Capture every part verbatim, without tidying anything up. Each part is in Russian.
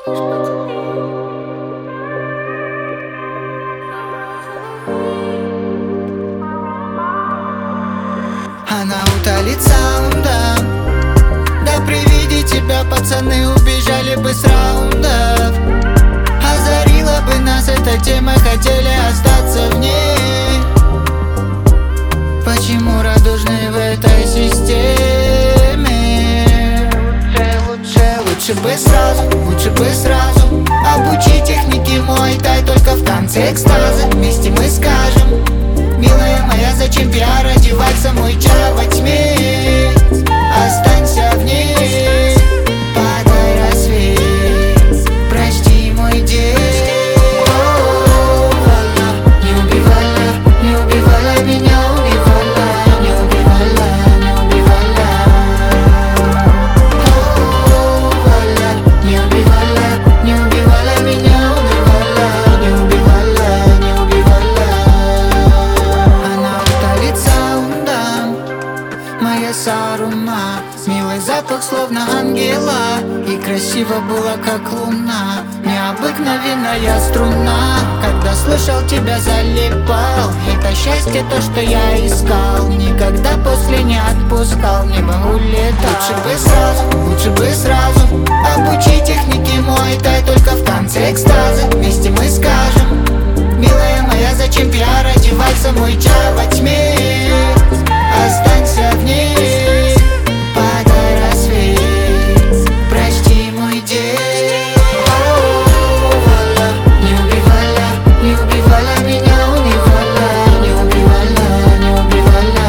Она утолит саундом. Да при виде тебя пацаны убежали бы с раундов. Озарила бы нас эта тема, хотели остаться в ней. Почему радужные в этой системе? Лучше, лучше, лучше бы сразу, лучше бы сразу обучи техники муай-тай, только в танце экстаза. Вместе мы скажем: милая моя, зачем пиар одеваться, мой чар во тьме? Останься в ней, подай рассвет, прости мой день. Не убивала, не убивала меня, убивала, не убивала, не убивала. Не убивала, не убивала меня, убивала, не убивала, не убивала. Она утолит саундом, моя Сарума. Милый запах, словно ангела, и красиво было, как луна. Необыкновенная струна, когда слышал тебя, залипал. Это счастье, то, что я искал, никогда после не отпускал, в небо улетал. Лучше бы сразу, лучше бы сразу обучи техники муай-тай, только в танце экстаза. Вместе мы скажем: милая моя, зачем пиар одеваться, мой чар во тьме? Останься в ней, подай рассвет, прости мой день. Не убивала, не убивала меня, убивала, не убивала, не убивала.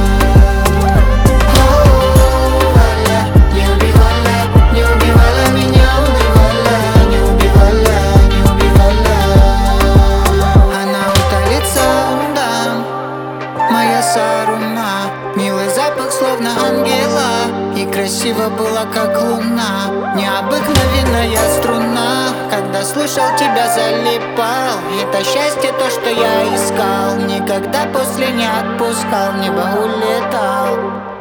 Не убивала, не убивала меня, убивала, не убивала, не убивала. Она утолит саундом, моя Сарума. Милый запах, словно ангела, и красиво было, как луна. Необыкновенная струна, когда слышал тебя, залипал. Это счастье, то, что я искал, никогда после не отпускал, в небо улетал.